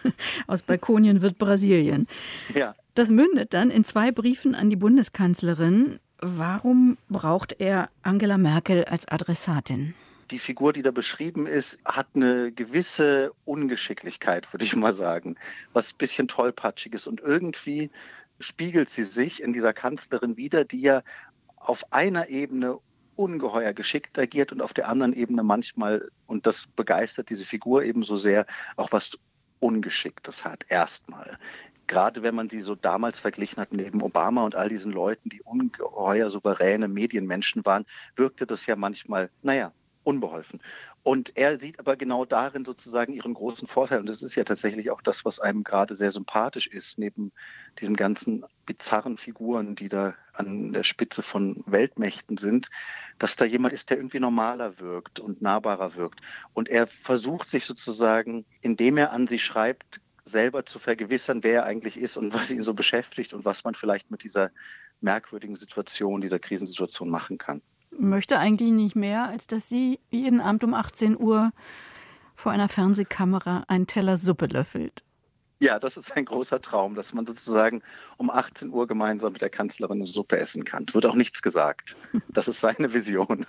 Aus Balkonien wird Brasilien. Ja. Das mündet dann in zwei Briefen an die Bundeskanzlerin. Warum braucht er Angela Merkel als Adressatin? Die Figur, die da beschrieben ist, hat eine gewisse Ungeschicklichkeit, würde ich mal sagen, was ein bisschen tollpatschig ist. Und irgendwie spiegelt sie sich in dieser Kanzlerin wider, die ja auf einer Ebene ungeheuer geschickt agiert und auf der anderen Ebene manchmal, und das begeistert diese Figur ebenso sehr, auch was Ungeschicktes hat, erstmal. Gerade wenn man sie so damals verglichen hat neben Obama und all diesen Leuten, die ungeheuer souveräne Medienmenschen waren, wirkte das ja manchmal, naja, unbeholfen. Und er sieht aber genau darin sozusagen ihren großen Vorteil. Und das ist ja tatsächlich auch das, was einem gerade sehr sympathisch ist, neben diesen ganzen bizarren Figuren, die da an der Spitze von Weltmächten sind, dass da jemand ist, der irgendwie normaler wirkt und nahbarer wirkt. Und er versucht sich sozusagen, indem er an sie schreibt, selber zu vergewissern, wer er eigentlich ist und was ihn so beschäftigt und was man vielleicht mit dieser merkwürdigen Situation, dieser Krisensituation machen kann. Möchte eigentlich nicht mehr, als dass sie jeden Abend um achtzehn Uhr vor einer Fernsehkamera einen Teller Suppe löffelt. Ja, das ist ein großer Traum, dass man sozusagen um achtzehn Uhr gemeinsam mit der Kanzlerin eine Suppe essen kann. Wird auch nichts gesagt. Das ist seine Vision.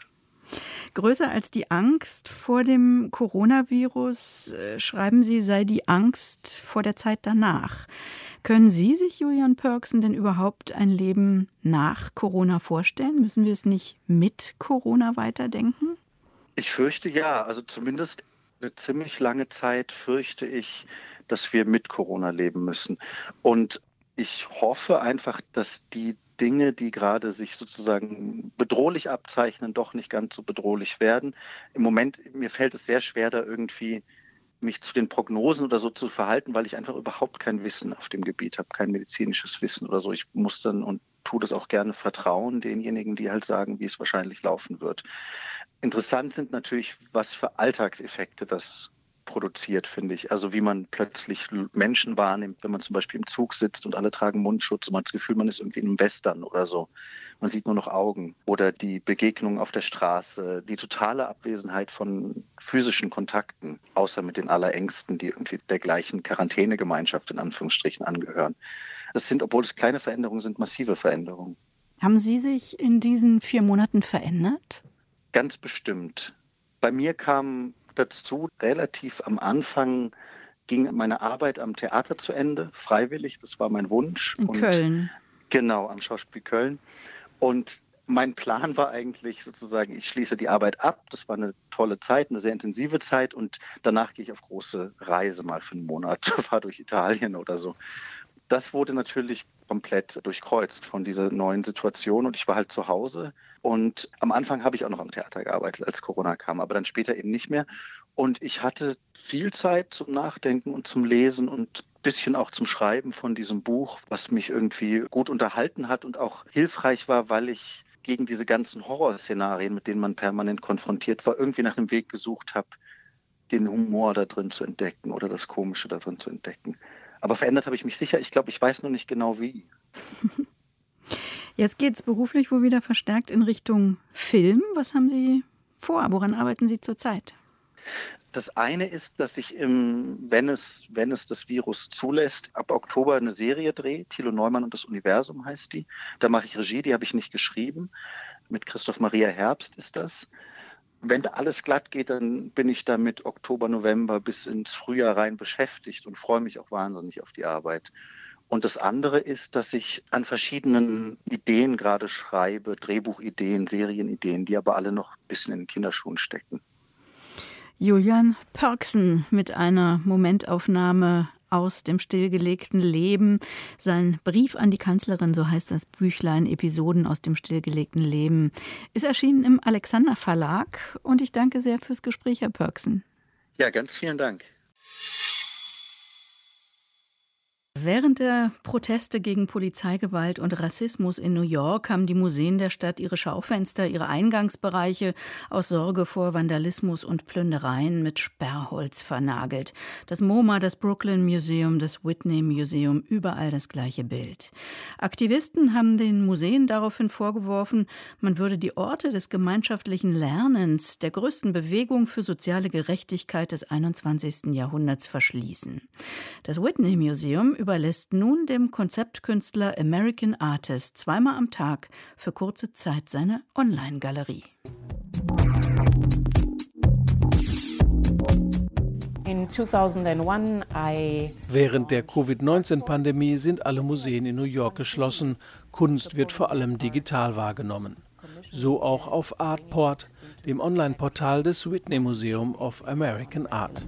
Größer als die Angst vor dem Coronavirus, äh, schreiben Sie, sei die Angst vor der Zeit danach. Können Sie sich, Julian Pörksen, denn überhaupt ein Leben nach Corona vorstellen? Müssen wir es nicht mit Corona weiterdenken? Ich fürchte ja. Also zumindest eine ziemlich lange Zeit fürchte ich, dass wir mit Corona leben müssen. Und ich hoffe einfach, dass die Dinge, die gerade sich sozusagen bedrohlich abzeichnen, doch nicht ganz so bedrohlich werden. Im Moment, mir fällt es sehr schwer, da irgendwie mich zu den Prognosen oder so zu verhalten, weil ich einfach überhaupt kein Wissen auf dem Gebiet habe, kein medizinisches Wissen oder so. Ich muss dann und tue das auch gerne vertrauen denjenigen, die halt sagen, wie es wahrscheinlich laufen wird. Interessant sind natürlich, was für Alltagseffekte das produziert, finde ich. Also wie man plötzlich Menschen wahrnimmt, wenn man zum Beispiel im Zug sitzt und alle tragen Mundschutz und man hat das Gefühl, man ist irgendwie in einem Western oder so. Man sieht nur noch Augen. Oder die Begegnungen auf der Straße, die totale Abwesenheit von physischen Kontakten, außer mit den Allerengsten, die irgendwie der gleichen Quarantänegemeinschaft in Anführungsstrichen angehören. Das sind, obwohl es kleine Veränderungen sind, massive Veränderungen. Haben Sie sich in diesen vier Monaten verändert? Ganz bestimmt. Bei mir kam dazu, relativ am Anfang ging meine Arbeit am Theater zu Ende, freiwillig, das war mein Wunsch. In und Köln. Genau, am Schauspiel Köln. Und mein Plan war eigentlich sozusagen, ich schließe die Arbeit ab. Das war eine tolle Zeit, eine sehr intensive Zeit. Und danach gehe ich auf große Reise mal für einen Monat, fahre durch Italien oder so. Das wurde natürlich komplett durchkreuzt von dieser neuen Situation. Und ich war halt zu Hause. Und am Anfang habe ich auch noch am Theater gearbeitet, als Corona kam, aber dann später eben nicht mehr. Und ich hatte viel Zeit zum Nachdenken und zum Lesen und ein bisschen auch zum Schreiben von diesem Buch, was mich irgendwie gut unterhalten hat und auch hilfreich war, weil ich gegen diese ganzen Horrorszenarien, mit denen man permanent konfrontiert war, irgendwie nach einem Weg gesucht habe, den Humor da drin zu entdecken oder das Komische da drin zu entdecken. Aber verändert habe ich mich sicher. Ich glaube, ich weiß noch nicht genau wie. Jetzt geht es beruflich wohl wieder verstärkt in Richtung Film. Was haben Sie vor? Woran arbeiten Sie zurzeit? Das eine ist, dass ich, im, wenn, es, wenn es das Virus zulässt, ab Oktober eine Serie drehe. Thilo Neumann und das Universum heißt die. Da mache ich Regie, die habe ich nicht geschrieben. Mit Christoph Maria Herbst ist das. Wenn da alles glatt geht, dann bin ich damit Oktober, November bis ins Frühjahr rein beschäftigt und freue mich auch wahnsinnig auf die Arbeit. Und das andere ist, dass ich an verschiedenen Ideen gerade schreibe, Drehbuchideen, Serienideen, die aber alle noch ein bisschen in den Kinderschuhen stecken. Julian Pörksen mit einer Momentaufnahme aus dem stillgelegten Leben. Sein Brief an die Kanzlerin, so heißt das Büchlein, Episoden aus dem stillgelegten Leben, ist erschienen im Alexander Verlag. Und ich danke sehr fürs Gespräch, Herr Pörksen. Ja, ganz vielen Dank. Während der Proteste gegen Polizeigewalt und Rassismus in New York haben die Museen der Stadt ihre Schaufenster, ihre Eingangsbereiche aus Sorge vor Vandalismus und Plündereien mit Sperrholz vernagelt. Das MoMA, das Brooklyn Museum, das Whitney Museum, überall das gleiche Bild. Aktivisten haben den Museen daraufhin vorgeworfen, man würde die Orte des gemeinschaftlichen Lernens, der größten Bewegung für soziale Gerechtigkeit des einundzwanzigsten Jahrhunderts verschließen. Das Whitney Museum überlässt nun dem Konzeptkünstler American Artist zweimal am Tag für kurze Zeit seine Online-Galerie. Während der Covid neunzehn Pandemie sind alle Museen in New York geschlossen. Kunst wird vor allem digital wahrgenommen. So auch auf Artport, dem Online-Portal des Whitney Museum of American Art.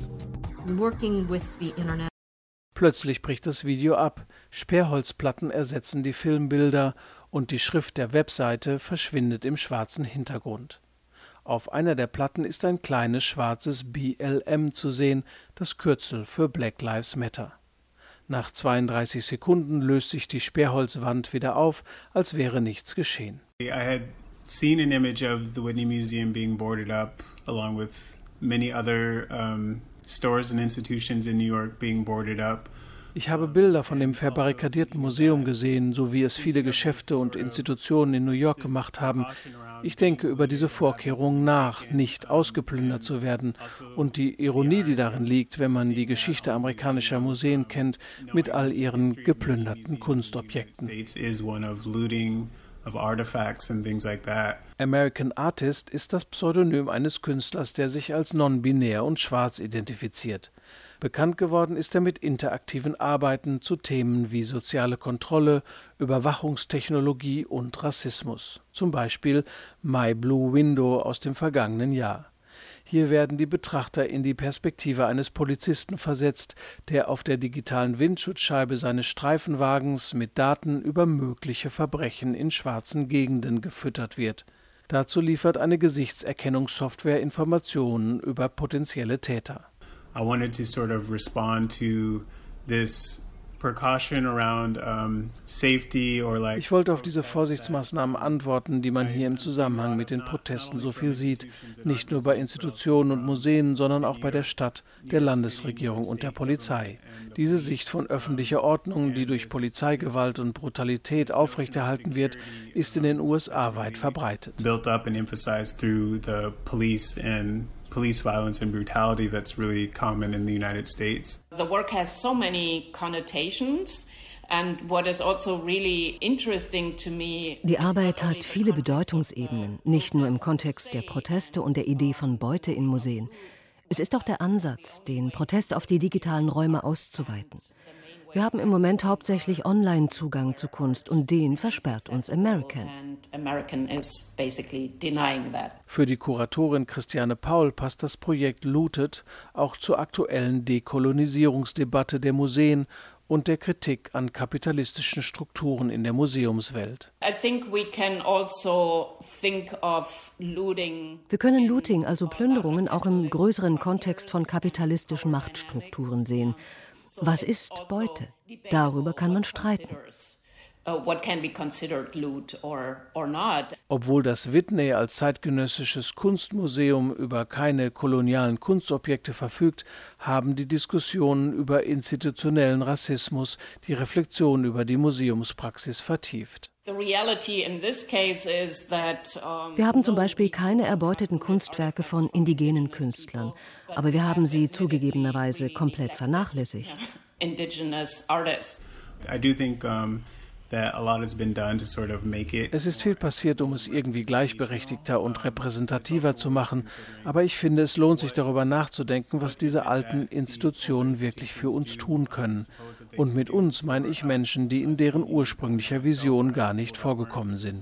Plötzlich bricht das Video ab, Sperrholzplatten ersetzen die Filmbilder und die Schrift der Webseite verschwindet im schwarzen Hintergrund. Auf einer der Platten ist ein kleines schwarzes B L M zu sehen, das Kürzel für Black Lives Matter. Nach zweiunddreißig Sekunden löst sich die Sperrholzwand wieder auf, als wäre nichts geschehen. I had seen an image of the Whitney Museum being boarded up, along with many other um stores and institutions in New York being boarded up. Ich habe Bilder von dem verbarrikadierten Museum gesehen, so wie es viele Geschäfte und Institutionen in New York gemacht haben. Ich denke über diese Vorkehrungen nach, nicht ausgeplündert zu werden. Und die Ironie, die darin liegt, wenn man die Geschichte amerikanischer Museen kennt, mit all ihren geplünderten Kunstobjekten. American Artist ist das Pseudonym eines Künstlers, der sich als non-binär und schwarz identifiziert. Bekannt geworden ist er mit interaktiven Arbeiten zu Themen wie soziale Kontrolle, Überwachungstechnologie und Rassismus. Zum Beispiel My Blue Window aus dem vergangenen Jahr. Hier werden die Betrachter in die Perspektive eines Polizisten versetzt, der auf der digitalen Windschutzscheibe seines Streifenwagens mit Daten über mögliche Verbrechen in schwarzen Gegenden gefüttert wird. Dazu liefert eine Gesichtserkennungssoftware Informationen über potenzielle Täter. I wanted to sort of respond to this precaution around um, safety or like. Ich wollte auf diese Vorsichtsmaßnahmen antworten, die man hier im Zusammenhang mit den Protesten so viel sieht. Nicht nur bei Institutionen und Museen, sondern auch bei der Stadt, der Landesregierung und der Polizei. Diese Sicht von öffentlicher Ordnung, die durch Polizeigewalt und Brutalität aufrechterhalten wird, ist in den U S A weit verbreitet. Built up and emphasized through the police and police violence and brutality that's really common in the United States. The work has so many connotations. And what is also really interesting to me. Die Arbeit hat viele Bedeutungsebenen, nicht nur im Kontext der Proteste und der Idee von Beute in Museen. Es ist auch der Ansatz, den Protest auf die digitalen Räume auszuweiten. Wir haben im Moment hauptsächlich Online-Zugang zu Kunst und den versperrt uns American. Für die Kuratorin Christiane Paul passt das Projekt Looted auch zur aktuellen Dekolonisierungsdebatte der Museen und der Kritik an kapitalistischen Strukturen in der Museumswelt. Wir können Looting, also Plünderungen, auch im größeren Kontext von kapitalistischen Machtstrukturen sehen. Was ist Beute? Darüber kann man streiten. Obwohl das Whitney als zeitgenössisches Kunstmuseum über keine kolonialen Kunstobjekte verfügt, haben die Diskussionen über institutionellen Rassismus die Reflexion über die Museumspraxis vertieft. Wir haben zum Beispiel keine erbeuteten Kunstwerke von indigenen Künstlern, aber wir haben sie zugegebenerweise komplett vernachlässigt. I do think um Es ist viel passiert, um es irgendwie gleichberechtigter und repräsentativer zu machen, aber ich finde, es lohnt sich darüber nachzudenken, was diese alten Institutionen wirklich für uns tun können. Und mit uns meine ich Menschen, die in deren ursprünglicher Vision gar nicht vorgekommen sind.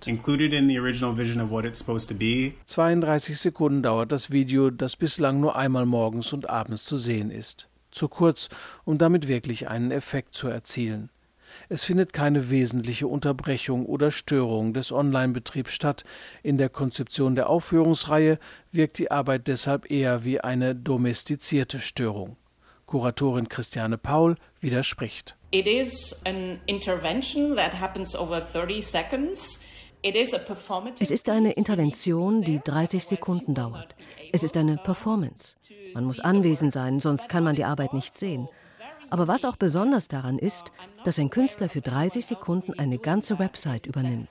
zweiunddreißig Sekunden dauert das Video, das bislang nur einmal morgens und abends zu sehen ist. Zu kurz, um damit wirklich einen Effekt zu erzielen. Es findet keine wesentliche Unterbrechung oder Störung des Online-Betriebs statt. In der Konzeption der Aufführungsreihe wirkt die Arbeit deshalb eher wie eine domestizierte Störung. Kuratorin Christiane Paul widerspricht. It is an intervention that happens over thirty seconds. Es ist eine Intervention, die dreißig Sekunden dauert. Es ist eine Performance. Man muss anwesend sein, sonst kann man die Arbeit nicht sehen. Aber was auch besonders daran ist, dass ein Künstler für dreißig Sekunden eine ganze Website übernimmt.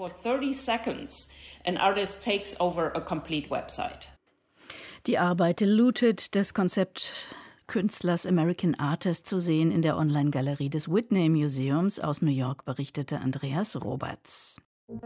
Die Arbeit Looted des Konzeptkünstlers American Artist zu sehen in der Online-Galerie des Whitney Museums aus New York, berichtete Andreas Roberts.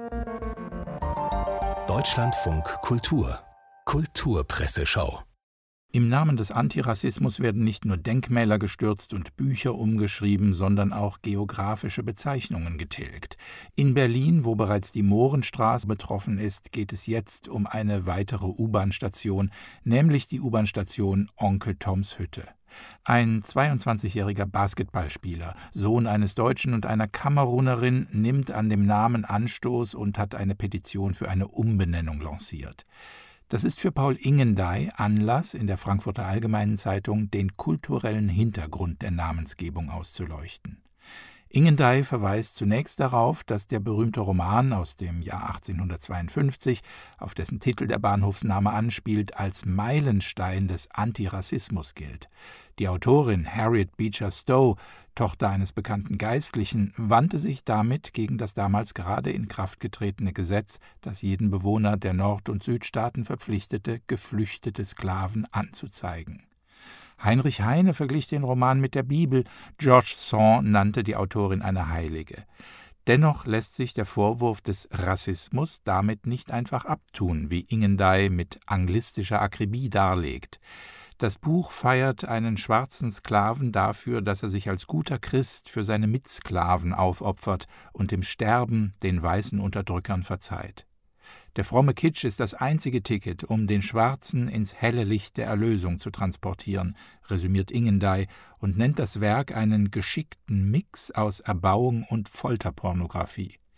Deutschlandfunk Kultur Kulturpresseschau. Im Namen des Antirassismus werden nicht nur Denkmäler gestürzt und Bücher umgeschrieben, sondern auch geografische Bezeichnungen getilgt. In Berlin, wo bereits die Mohrenstraße betroffen ist, geht es jetzt um eine weitere U-Bahn-Station, nämlich die U-Bahn-Station Onkel Toms Hütte. Ein zweiundzwanzigjähriger Basketballspieler, Sohn eines Deutschen und einer Kamerunerin, nimmt an dem Namen Anstoß und hat eine Petition für eine Umbenennung lanciert. Das ist für Paul Ingendey Anlass, in der Frankfurter Allgemeinen Zeitung den kulturellen Hintergrund der Namensgebung auszuleuchten. Ingendey verweist zunächst darauf, dass der berühmte Roman aus dem Jahr achtzehnhundertzweiundfünfzig, auf dessen Titel der Bahnhofsname anspielt, als Meilenstein des Antirassismus gilt. Die Autorin Harriet Beecher Stowe, Tochter eines bekannten Geistlichen, wandte sich damit gegen das damals gerade in Kraft getretene Gesetz, das jeden Bewohner der Nord- und Südstaaten verpflichtete, geflüchtete Sklaven anzuzeigen. Heinrich Heine verglich den Roman mit der Bibel, George Sand nannte die Autorin eine Heilige. Dennoch lässt sich der Vorwurf des Rassismus damit nicht einfach abtun, wie Ingendey mit anglistischer Akribie darlegt. Das Buch feiert einen schwarzen Sklaven dafür, dass er sich als guter Christ für seine Mitsklaven aufopfert und im Sterben den weißen Unterdrückern verzeiht. Der fromme Kitsch ist das einzige Ticket, um den Schwarzen ins helle Licht der Erlösung zu transportieren, resümiert Ingendey und nennt das Werk einen geschickten Mix aus Erbauung und Folterpornografie.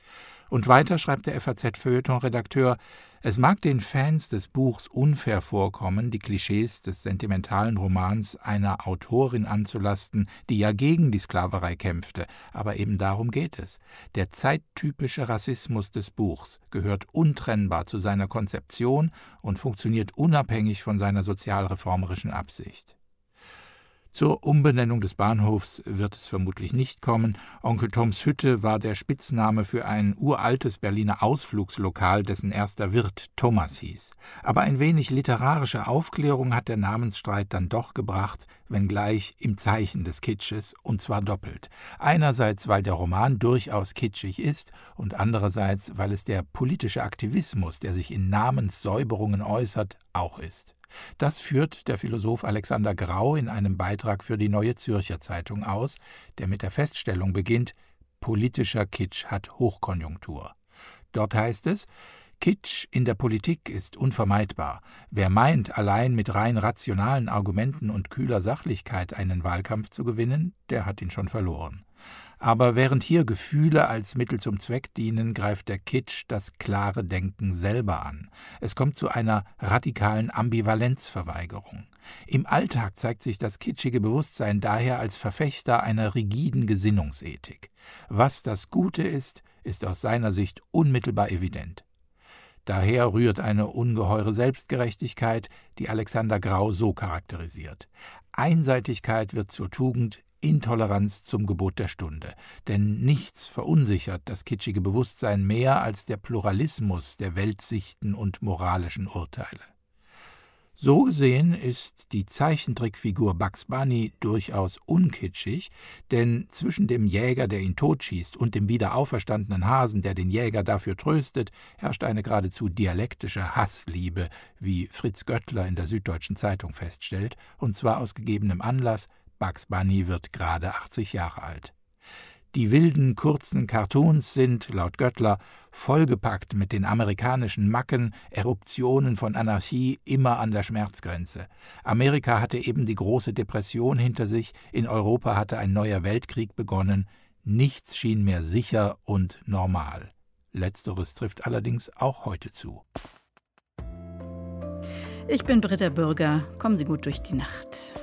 Und weiter schreibt der F A Z-Feuilleton-Redakteur, es mag den Fans des Buchs unfair vorkommen, die Klischees des sentimentalen Romans einer Autorin anzulasten, die ja gegen die Sklaverei kämpfte, aber eben darum geht es. Der zeittypische Rassismus des Buchs gehört untrennbar zu seiner Konzeption und funktioniert unabhängig von seiner sozialreformerischen Absicht. Zur Umbenennung des Bahnhofs wird es vermutlich nicht kommen. Onkel Toms Hütte war der Spitzname für ein uraltes Berliner Ausflugslokal, dessen erster Wirt Thomas hieß. Aber ein wenig literarische Aufklärung hat der Namensstreit dann doch gebracht, wenngleich im Zeichen des Kitsches, und zwar doppelt. Einerseits, weil der Roman durchaus kitschig ist und andererseits, weil es der politische Aktivismus, der sich in Namenssäuberungen äußert, auch ist. Das führt der Philosoph Alexander Grau in einem Beitrag für die Neue Zürcher Zeitung aus, der mit der Feststellung beginnt, politischer Kitsch hat Hochkonjunktur. Dort heißt es, Kitsch in der Politik ist unvermeidbar. Wer meint, allein mit rein rationalen Argumenten und kühler Sachlichkeit einen Wahlkampf zu gewinnen, der hat ihn schon verloren. Aber während hier Gefühle als Mittel zum Zweck dienen, greift der Kitsch das klare Denken selber an. Es kommt zu einer radikalen Ambivalenzverweigerung. Im Alltag zeigt sich das kitschige Bewusstsein daher als Verfechter einer rigiden Gesinnungsethik. Was das Gute ist, ist aus seiner Sicht unmittelbar evident. Daher rührt eine ungeheure Selbstgerechtigkeit, die Alexander Grau so charakterisiert. Einseitigkeit wird zur Tugend, Intoleranz zum Gebot der Stunde. Denn nichts verunsichert das kitschige Bewusstsein mehr als der Pluralismus der Weltsichten und moralischen Urteile. So gesehen ist die Zeichentrickfigur Bugs Bunny durchaus unkitschig, denn zwischen dem Jäger, der ihn totschießt, und dem wieder auferstandenen Hasen, der den Jäger dafür tröstet, herrscht eine geradezu dialektische Hassliebe, wie Fritz Göttler in der Süddeutschen Zeitung feststellt, und zwar aus gegebenem Anlass: Bugs Bunny wird gerade achtzig Jahre alt. Die wilden, kurzen Cartoons sind, laut Göttler, vollgepackt mit den amerikanischen Macken, Eruptionen von Anarchie immer an der Schmerzgrenze. Amerika hatte eben die große Depression hinter sich, in Europa hatte ein neuer Weltkrieg begonnen, nichts schien mehr sicher und normal. Letzteres trifft allerdings auch heute zu. Ich bin Britta Bürger, kommen Sie gut durch die Nacht.